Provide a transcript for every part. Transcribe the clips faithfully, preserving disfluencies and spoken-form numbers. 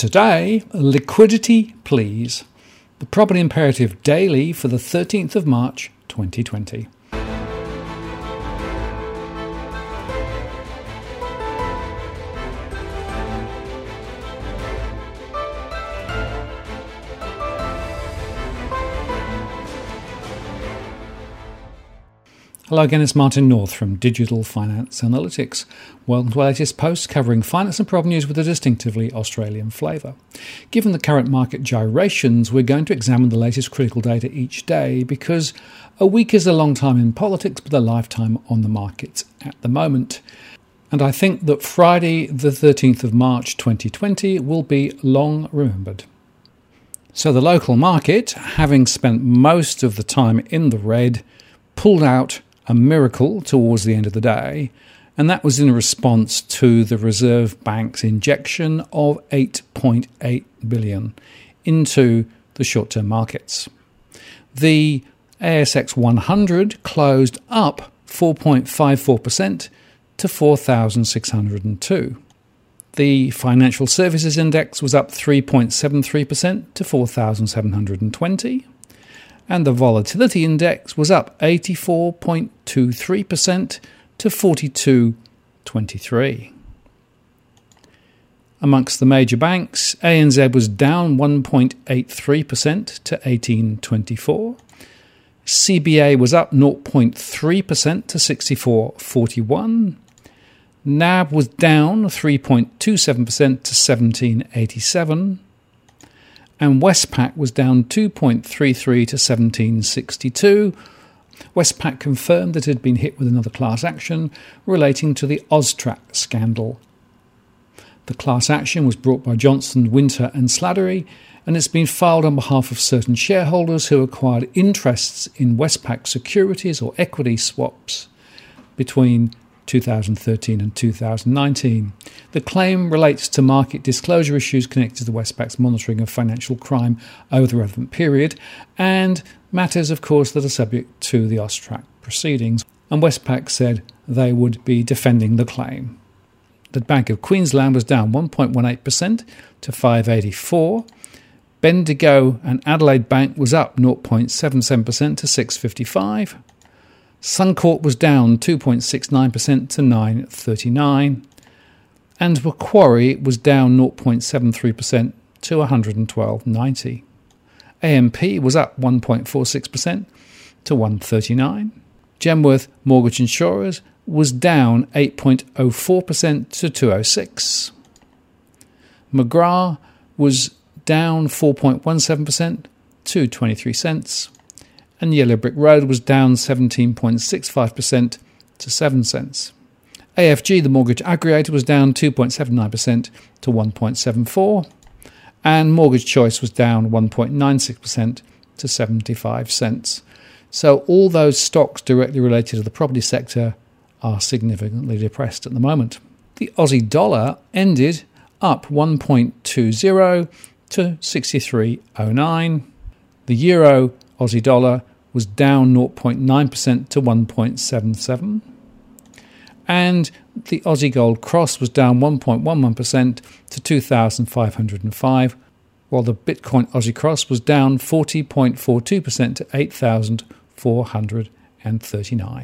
Today, liquidity please. The Property Imperative Daily for the thirteenth of March twenty twenty. Hello again, it's Martin North from Digital Finance Analytics. Welcome to our latest post covering finance and property news with a distinctively Australian flavour. Given the current market gyrations, we're going to examine the latest critical data each day because a week is a long time in politics but a lifetime on the markets at the moment. And I think that Friday the thirteenth of March twenty twenty will be long remembered. So the local market, having spent most of the time in the red, pulled out a miracle towards the end of the day, and that was in response to the Reserve Bank's injection of eight point eight billion dollars into the short-term markets. The A S X one hundred closed up four point five four percent to four thousand six hundred two. The Financial Services Index was up three point seven three percent to four thousand seven hundred twenty. And the Volatility Index was up eighty-four point two three percent to forty-two point two three. Amongst the major banks, A N Z was down one point eight three percent to eighteen twenty-four. C B A was up zero point three percent to sixty-four forty-one. N A B was down three point two seven percent to seventeen eighty-seven. And Westpac was down two point three three to seventeen sixty-two. Westpac confirmed that it had been hit with another class action relating to the Austrac scandal. The class action was brought by Johnson, Winter and Slattery, and it's been filed on behalf of certain shareholders who acquired interests in Westpac securities or equity swaps between two thousand thirteen and two thousand nineteen. The claim relates to market disclosure issues connected to Westpac's monitoring of financial crime over the relevant period and matters, of course, that are subject to the Austrac proceedings. And Westpac said they would be defending the claim. The Bank of Queensland was down one point one eight percent to five eighty-four. Bendigo and Adelaide Bank was up zero point seven seven percent to six fifty-five. Suncorp was down two point six nine percent to nine thirty-nine, and Macquarie was down zero point seven three percent to one twelve ninety. A M P was up one point four six percent to one thirty-nine. Genworth Mortgage Insurers was down eight point zero four percent to two oh six. McGrath was down four point one seven percent to twenty-three cents. And Yellow Brick Road was down seventeen point six five percent to seven cents. A F G, the mortgage aggregator, was down two point seven nine percent to one point seven four. And Mortgage Choice was down one point nine six percent to seventy-five cents. So all those stocks directly related to the property sector are significantly depressed at the moment. The Aussie dollar ended up one point two zero to sixty-three oh nine. The euro Aussie dollar was down zero point nine percent to one point seven seven. And the Aussie Gold Cross was down one point one one percent to two thousand five hundred five, while the Bitcoin Aussie Cross was down forty point four two percent to eight thousand four hundred thirty-nine.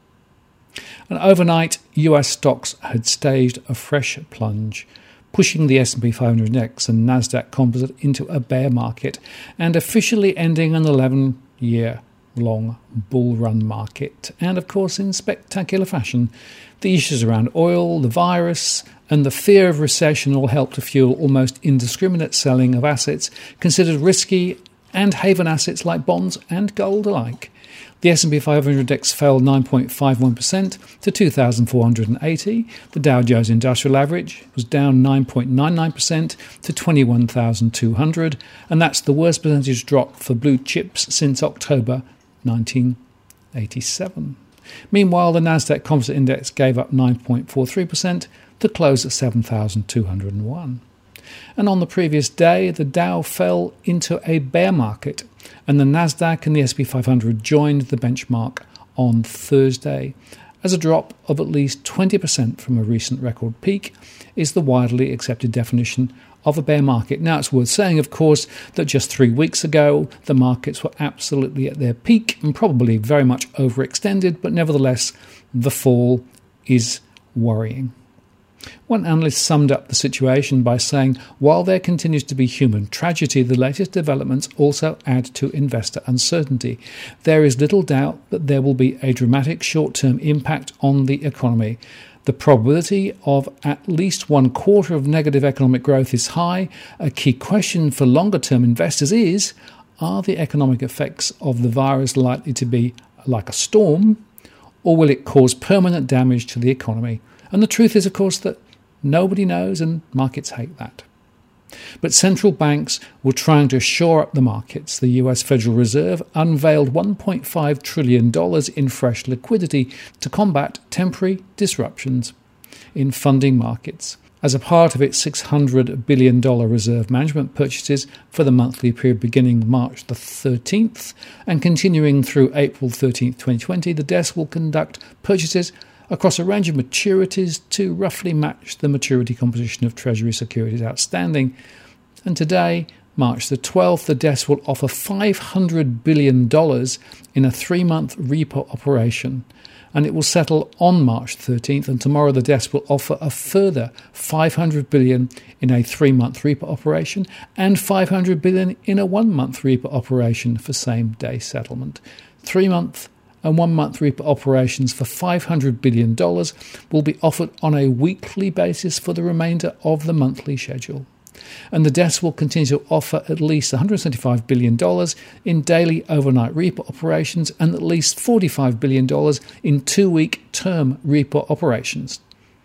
And overnight, U S stocks had staged a fresh plunge, pushing the S and P five hundred Index and Nasdaq Composite into a bear market and officially ending an eleven-year long bull run market. And of course, in spectacular fashion, the issues around oil, the virus, and the fear of recession all helped to fuel almost indiscriminate selling of assets considered risky and haven assets like bonds and gold alike. The S and P five hundred Index fell nine point five one percent to two thousand four hundred eighty. The Dow Jones Industrial Average was down nine point nine nine percent to twenty-one thousand two hundred, and that's the worst percentage drop for blue chips since October nineteen eighty-seven. Meanwhile, the Nasdaq Composite Index gave up nine point four three percent to close at seven thousand two hundred one. And on the previous day, the Dow fell into a bear market, and the Nasdaq and the S and P five hundred joined the benchmark on Thursday as a drop of at least twenty percent from a recent record peak, is the widely accepted definition of a bear market. Now, it's worth saying, of course, that just three weeks ago, the markets were absolutely at their peak and probably very much overextended, but nevertheless, the fall is worrying. One analyst summed up the situation by saying, while there continues to be human tragedy, the latest developments also add to investor uncertainty. There is little doubt that there will be a dramatic short-term impact on the economy. The probability of at least one quarter of negative economic growth is high. A key question for longer-term investors is, are the economic effects of the virus likely to be like a storm, or will it cause permanent damage to the economy? And the truth is, of course, that nobody knows, and markets hate that. But central banks were trying to shore up the markets. The U S Federal Reserve unveiled one point five trillion dollars in fresh liquidity to combat temporary disruptions in funding markets as a part of its six hundred billion dollars reserve management purchases for the monthly period beginning March the thirteenth and continuing through April thirteenth, twenty twenty. The desk will conduct purchases across a range of maturities to roughly match the maturity composition of Treasury securities outstanding. And today, March the twelfth, the desk will offer five hundred billion dollars in a three-month repo operation, and it will settle on March thirteenth, and tomorrow the desk will offer a further five hundred billion dollars in a three-month repo operation and five hundred billion dollars in a one-month repo operation for same-day settlement. Three-month and one-month repo operations for five hundred billion dollars will be offered on a weekly basis for the remainder of the monthly schedule. And the desk will continue to offer at least one hundred seventy-five billion dollars in daily overnight repo operations and at least forty-five billion dollars in two-week term repo operations.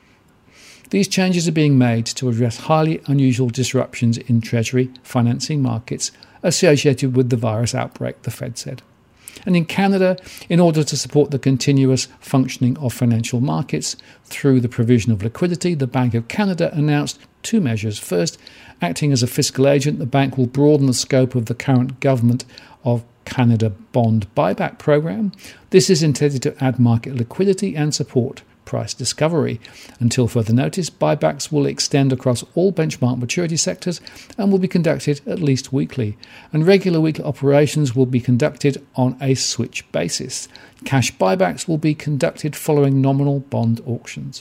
These changes are being made to address highly unusual disruptions in Treasury financing markets associated with the virus outbreak, the Fed said. And in Canada, in order to support the continuous functioning of financial markets through the provision of liquidity, the Bank of Canada announced two measures. First, acting as a fiscal agent, the bank will broaden the scope of the current Government of Canada bond buyback program. This is intended to add market liquidity and support price discovery. Until further notice, buybacks will extend across all benchmark maturity sectors and will be conducted at least weekly. And regular weekly operations will be conducted on a switch basis. Cash buybacks will be conducted following nominal bond auctions.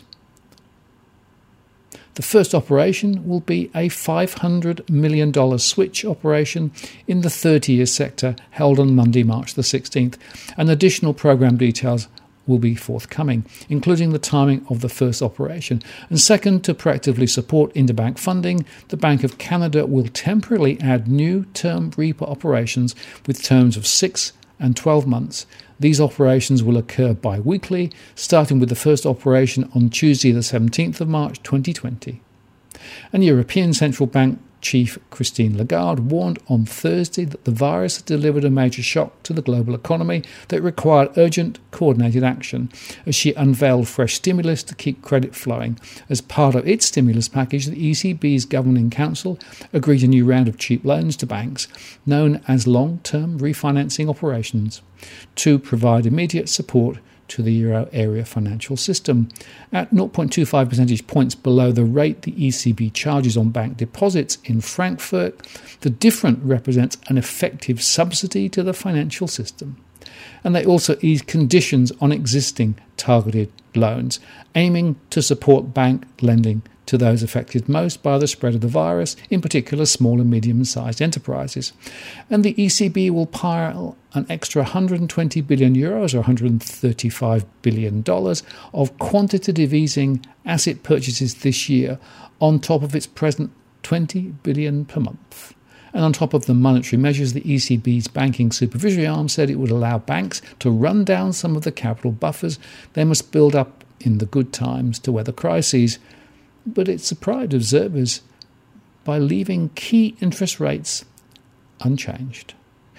The first operation will be a five hundred million dollars switch operation in the thirty-year sector held on Monday, March the sixteenth, and additional program details will be forthcoming, including the timing of the first operation. And second, to proactively support interbank funding, the Bank of Canada will temporarily add new term repo operations with terms of six and twelve months. These operations will occur bi-weekly, starting with the first operation on Tuesday the seventeenth of March twenty twenty. And European Central Bank Chief Christine Lagarde warned on Thursday that the virus had delivered a major shock to the global economy that required urgent, coordinated action, as she unveiled fresh stimulus to keep credit flowing. As part of its stimulus package, the E C B's Governing Council agreed a new round of cheap loans to banks, known as long-term refinancing operations, to provide immediate support to the euro area financial system. At zero point two five percentage points below the rate the E C B charges on bank deposits in Frankfurt, the difference represents an effective subsidy to the financial system. And they also ease conditions on existing targeted loans, aiming to support bank lending to those affected most by the spread of the virus, in particular small and medium-sized enterprises. And the E C B will pile an extra one hundred twenty billion euros or one hundred thirty-five billion dollars of quantitative easing asset purchases this year on top of its present twenty billion dollars per month. And on top of the monetary measures, the E C B's banking supervisory arm said it would allow banks to run down some of the capital buffers they must build up in the good times to weather crises. But it surprised observers by leaving key interest rates unchanged.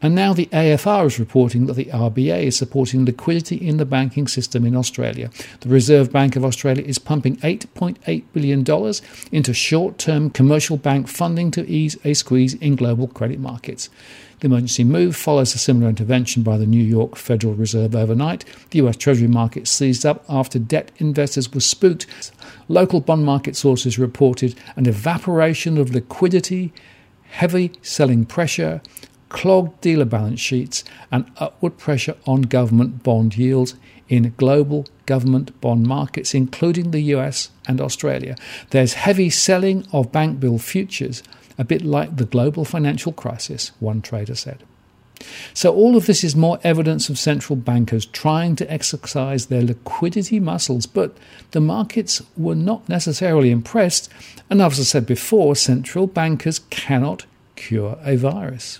And now the A F R is reporting that the R B A is supporting liquidity in the banking system in Australia. The Reserve Bank of Australia is pumping eight point eight billion dollars into short-term commercial bank funding to ease a squeeze in global credit markets. The emergency move follows a similar intervention by the New York Federal Reserve overnight. The U S Treasury market seized up after debt investors were spooked. Local bond market sources reported an evaporation of liquidity, heavy selling pressure, clogged dealer balance sheets, and upward pressure on government bond yields in global government bond markets, including the U S and Australia. There's heavy selling of bank bill futures, a bit like the global financial crisis, one trader said. So all of this is more evidence of central bankers trying to exercise their liquidity muscles, but the markets were not necessarily impressed, and as I said before, central bankers cannot cure a virus.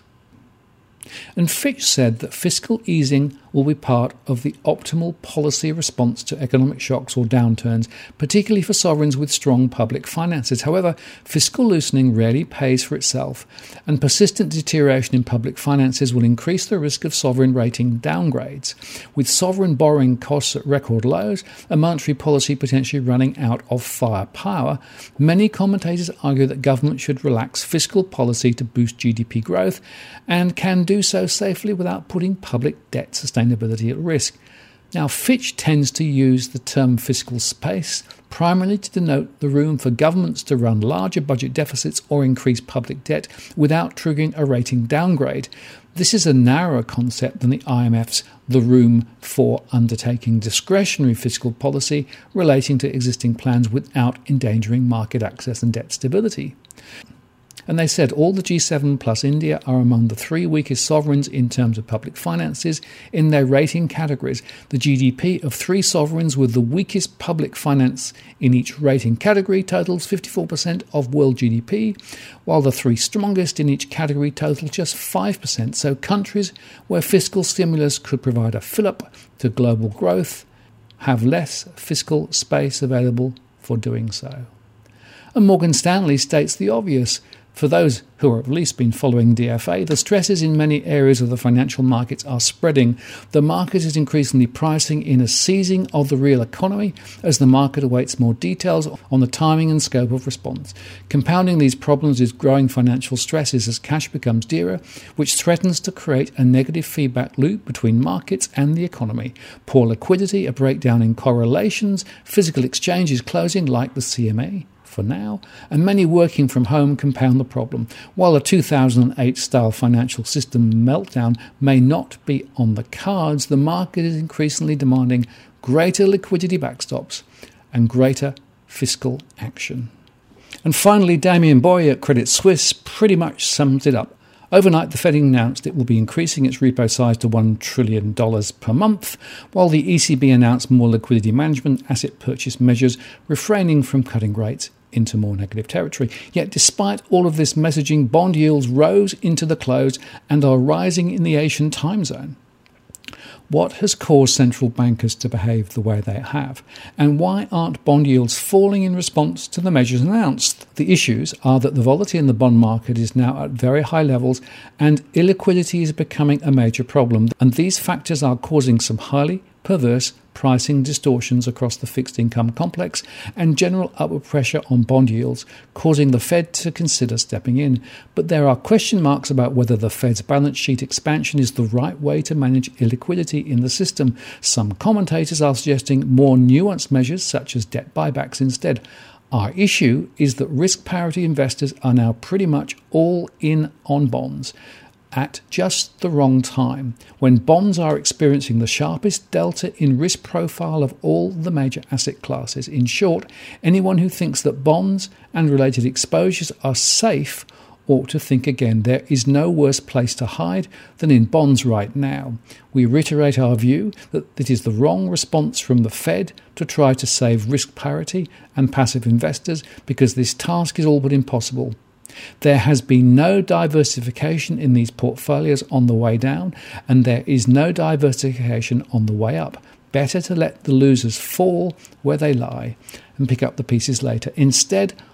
And Fitch said that fiscal easing will be part of the optimal policy response to economic shocks or downturns, particularly for sovereigns with strong public finances. However, fiscal loosening rarely pays for itself, and persistent deterioration in public finances will increase the risk of sovereign rating downgrades. With sovereign borrowing costs at record lows and monetary policy potentially running out of firepower, many commentators argue that government should relax fiscal policy to boost G D P growth and can do so safely without putting public debt sustainability at risk. Now, Fitch tends to use the term fiscal space primarily to denote the room for governments to run larger budget deficits or increase public debt without triggering a rating downgrade. This is a narrower concept than the I M F's the room for undertaking discretionary fiscal policy relating to existing plans without endangering market access and debt stability. And they said all the G seven plus India are among the three weakest sovereigns in terms of public finances in their rating categories. The G D P of three sovereigns with the weakest public finance in each rating category totals fifty-four percent of world G D P, while the three strongest in each category total just five percent. So countries where fiscal stimulus could provide a fill-up to global growth have less fiscal space available for doing so. And Morgan Stanley states the obvious. For those who have at least been following D F A, the stresses in many areas of the financial markets are spreading. The market is increasingly pricing in a seizing of the real economy as the market awaits more details on the timing and scope of response. Compounding these problems is growing financial stresses as cash becomes dearer, which threatens to create a negative feedback loop between markets and the economy. Poor liquidity, a breakdown in correlations, physical exchanges closing like the C M A. For now, and many working from home compound the problem. While a two thousand eight style financial system meltdown may not be on the cards, the market is increasingly demanding greater liquidity backstops and greater fiscal action. And finally, Damien Boye at Credit Suisse pretty much sums it up. Overnight, the Fed announced it will be increasing its repo size to one trillion dollars per month, while the E C B announced more liquidity management asset purchase measures, refraining from cutting rates into more negative territory. Yet despite all of this messaging, bond yields rose into the close and are rising in the Asian time zone. What has caused central bankers to behave the way they have? And why aren't bond yields falling in response to the measures announced? The issues are that the volatility in the bond market is now at very high levels and illiquidity is becoming a major problem. And these factors are causing some highly perverse pricing distortions across the fixed income complex and general upward pressure on bond yields, causing the Fed to consider stepping in. But there are question marks about whether the Fed's balance sheet expansion is the right way to manage illiquidity in the system. Some commentators are suggesting more nuanced measures such as debt buybacks instead. Our issue is that risk parity investors are now pretty much all in on bonds at just the wrong time, when bonds are experiencing the sharpest delta in risk profile of all the major asset classes. In short, anyone who thinks that bonds and related exposures are safe ought to think again. There is no worse place to hide than in bonds right now. We reiterate our view that it is the wrong response from the Fed to try to save risk parity and passive investors, because this task is all but impossible. There has been no diversification in these portfolios on the way down, and there is no diversification on the way up. Better to let the losers fall where they lie and pick up the pieces later. Instead,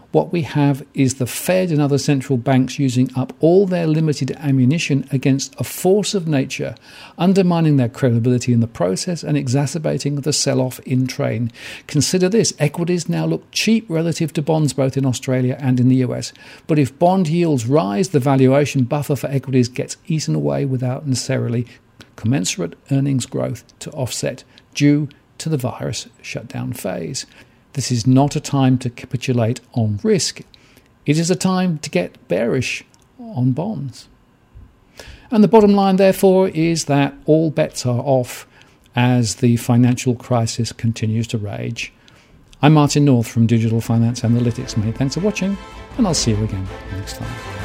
What we have is the Fed and other central banks using up all their limited ammunition against a force of nature, undermining their credibility in the process and exacerbating the sell-off in trade. Consider this: equities now look cheap relative to bonds both in Australia and in the U S. But if bond yields rise, the valuation buffer for equities gets eaten away without necessarily commensurate earnings growth to offset, due to the virus shutdown phase. This is not a time to capitulate on risk. It is a time to get bearish on bonds. And the bottom line, therefore, is that all bets are off as the financial crisis continues to rage. I'm Martin North from Digital Finance Analytics. Many thanks for watching, and I'll see you again next time.